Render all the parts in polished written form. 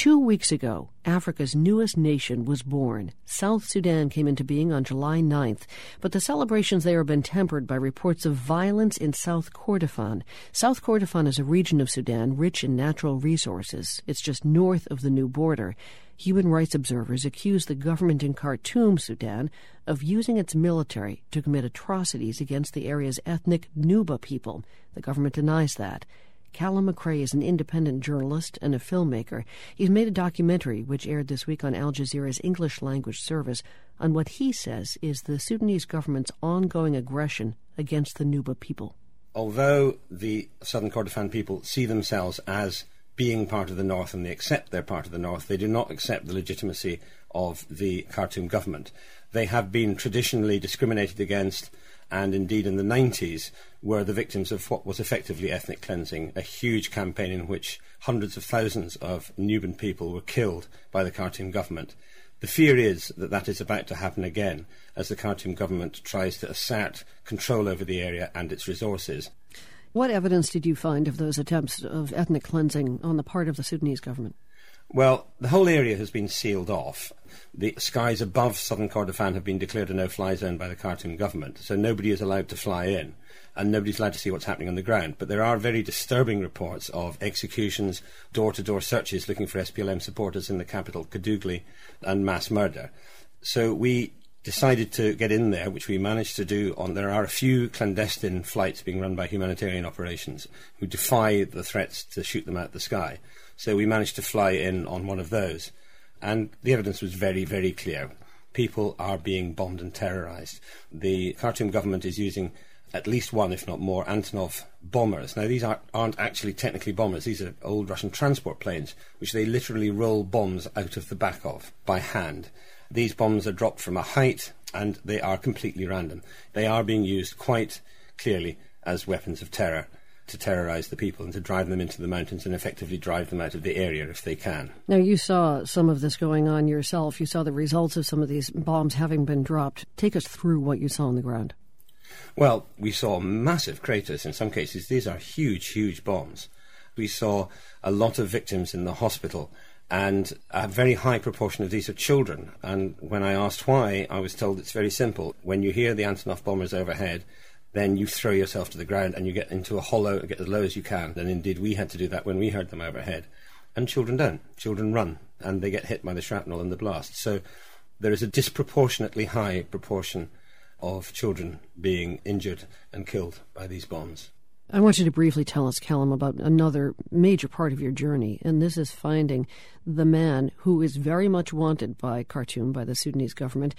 2 weeks ago, Africa's newest nation was born. South Sudan came into being on July 9th, but the celebrations there have been tempered by reports of violence in South Kordofan. South Kordofan is a region of Sudan rich in natural resources. It's just north of the new border. Human rights observers accuse the government in Khartoum, Sudan, of using its military to commit atrocities against the area's ethnic Nuba people. The government denies that. Callum McRae is an independent journalist and a filmmaker. He's made a documentary which aired this week on Al Jazeera's English-language service on what he says is the Sudanese government's ongoing aggression against the Nuba people. Although the Southern Kordofan people see themselves as being part of the North and they accept they're part of the North, they do not accept the legitimacy of the Khartoum government. They have been traditionally discriminated against, and indeed in the 90s were the victims of what was effectively ethnic cleansing, a huge campaign in which hundreds of thousands of Nubian people were killed by the Khartoum government. The fear is that that is about to happen again as the Khartoum government tries to assert control over the area and its resources. What evidence did you find of those attempts of ethnic cleansing on the part of the Sudanese government? Well, the whole area has been sealed off. The skies above southern Kordofan have been declared a no-fly zone by the Khartoum government, so nobody is allowed to fly in, and nobody's allowed to see what's happening on the ground. But there are very disturbing reports of executions, door-to-door searches looking for SPLM supporters in the capital, Kadugli, and mass murder. So we decided to get in there, which we managed to do. There are a few clandestine flights being run by humanitarian operations who defy the threats to shoot them out the sky. So we managed to fly in on one of those. And the evidence was very, very clear. People are being bombed and terrorised. The Khartoum government is using at least one, if not more, Antonov bombers. Now, these aren't actually technically bombers. These are old Russian transport planes, which they literally roll bombs out of the back of by hand. These bombs are dropped from a height, and they are completely random. They are being used quite clearly as weapons of terror to terrorise the people and to drive them into the mountains and effectively drive them out of the area if they can. Now, you saw some of this going on yourself. You saw the results of some of these bombs having been dropped. Take us through what you saw on the ground. Well, we saw massive craters. In some cases, these are huge, huge bombs. We saw a lot of victims in the hospital, and a very high proportion of these are children. And when I asked why, I was told it's very simple. When you hear the Antonov bombers overhead, then you throw yourself to the ground and you get into a hollow and get as low as you can. And indeed, we had to do that when we heard them overhead. And children don't. Children run, and they get hit by the shrapnel and the blast. So there is a disproportionately high proportion of children being injured and killed by these bombs. I want you to briefly tell us, Callum, about another major part of your journey, and this is finding the man who is very much wanted by Khartoum, by the Sudanese government.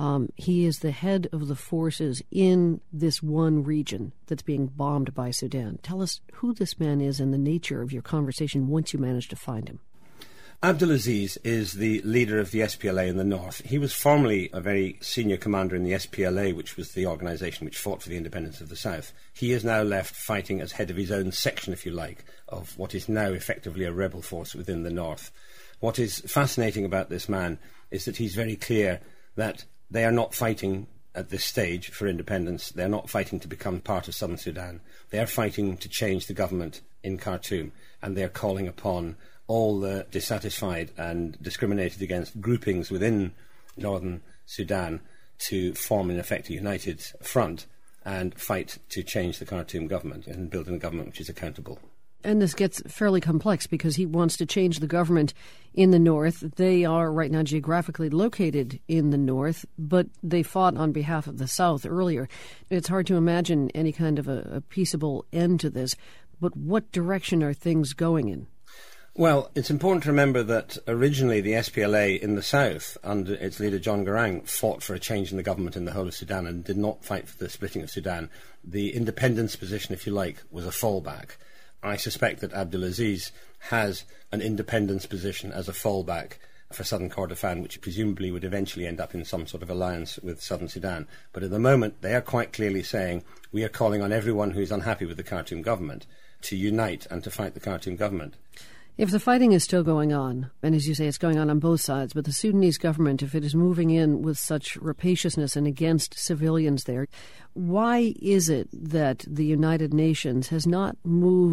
He is the head of the forces in this one region that's being bombed by Sudan. Tell us who this man is and the nature of your conversation once you managed to find him. Abdelaziz is the leader of the SPLA in the north. He was formerly a very senior commander in the SPLA, which was the organisation which fought for the independence of the south. He is now left fighting as head of his own section, if you like, of what is now effectively a rebel force within the north. What is fascinating about this man is that he's very clear that they are not fighting at this stage for independence. They're not fighting to become part of southern Sudan. They're fighting to change the government in Khartoum, and they're calling upon all the dissatisfied and discriminated against groupings within northern Sudan to form, in effect, a united front and fight to change the Khartoum government and build a government which is accountable. And this gets fairly complex because he wants to change the government in the north. They are right now geographically located in the north, but they fought on behalf of the south earlier. It's hard to imagine any kind of a peaceable end to this. But what direction are things going in? Well, it's important to remember that originally the SPLA in the south, under its leader John Garang, fought for a change in the government in the whole of Sudan and did not fight for the splitting of Sudan. The independence position, if you like, was a fallback. I suspect that Abdelaziz has an independence position as a fallback for southern Kordofan, which presumably would eventually end up in some sort of alliance with southern Sudan. But at the moment, they are quite clearly saying, we are calling on everyone who is unhappy with the Khartoum government to unite and to fight the Khartoum government. If the fighting is still going on, and as you say, it's going on both sides, but the Sudanese government, if it is moving in with such rapaciousness and against civilians there, why is it that the United Nations has not moved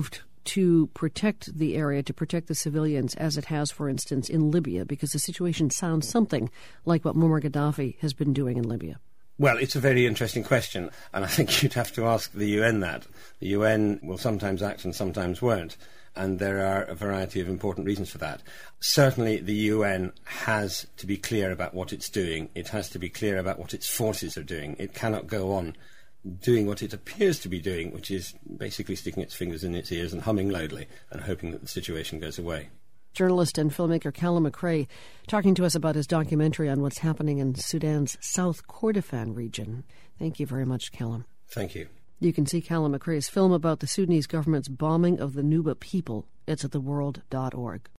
to protect the area, to protect the civilians, as it has, for instance, in Libya? Because the situation sounds something like what Muammar Gaddafi has been doing in Libya. Well, it's a very interesting question, and I think you'd have to ask the UN that. The UN will sometimes act and sometimes won't, and there are a variety of important reasons for that. Certainly, the UN has to be clear about what it's doing. It has to be clear about what its forces are doing. It cannot go on doing what it appears to be doing, which is basically sticking its fingers in its ears and humming loudly and hoping that the situation goes away. Journalist and filmmaker Callum McRae talking to us about his documentary on what's happening in Sudan's South Kordofan region. Thank you very much, Callum. Thank you. You can see Callum McRae's film about the Sudanese government's bombing of the Nuba people. It's at theworld.org.